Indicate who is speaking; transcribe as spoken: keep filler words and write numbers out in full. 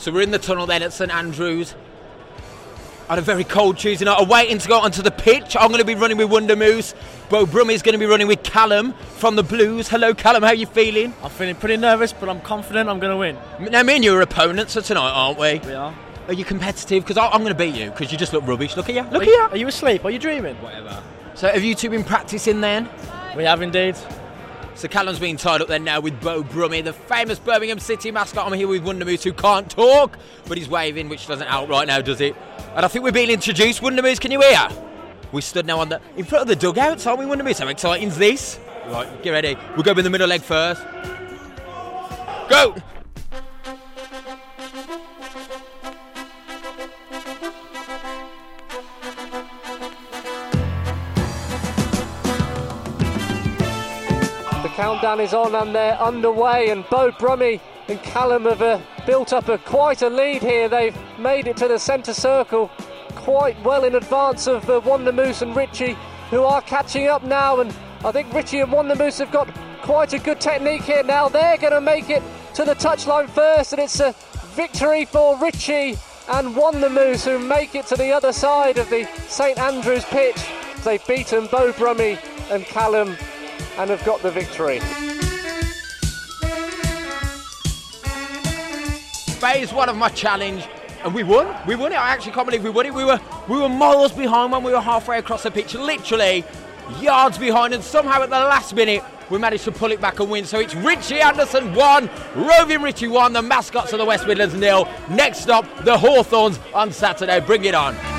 Speaker 1: So we're in the tunnel then at St Andrews on a very cold Tuesday night, waiting to go onto the pitch. I'm going to be running with Wonder Moose. Beau Brummie's going to be running with Callum from the Blues. Hello, Callum. How are you feeling?
Speaker 2: I'm feeling pretty nervous, but I'm confident I'm going to win.
Speaker 1: Now, me and you are opponents for tonight, aren't we?
Speaker 2: We are.
Speaker 1: Are you competitive? Because I'm going to beat you, because you just look rubbish. Look at you. Look
Speaker 2: are
Speaker 1: at you.
Speaker 2: Are you asleep? Are you dreaming?
Speaker 1: Whatever. So have you two been practising then?
Speaker 2: We have indeed.
Speaker 1: So Callum's being tied up there now with Beau Brummie, the famous Birmingham City mascot. I'm here with Wonder Moose, who can't talk, but he's waving, which doesn't help right now, does it? And I think we're being introduced. Wonder Moose, can you hear? We stood now on the in front of the dugouts, aren't we, Wonder Moose? How exciting is this? Right, get ready. We'll go with the middle leg first. Go!
Speaker 3: Countdown is on and they're underway, and Beau Brummie and Callum have uh, built up a quite a lead here. They've made it to the centre circle quite well in advance of uh, Wonder Moose and Richie, who are catching up now, and I think Richie and Wonder Moose have got quite a good technique here now. They're going to make it to the touchline first, and it's a victory for Richie and Wonder Moose, who make it to the other side of the St Andrews pitch. They've beaten Beau Brummie and Callum and have got the victory.
Speaker 1: Phase one of my challenge, and we won. We won it. I actually can't believe we won it. We were we were miles behind when we were halfway across the pitch, literally yards behind, and somehow at the last minute we managed to pull it back and win. So it's Richie Anderson one, Roving Richie one, the mascots of the West Midlands nil. Next up, the Hawthorns on Saturday. Bring it on.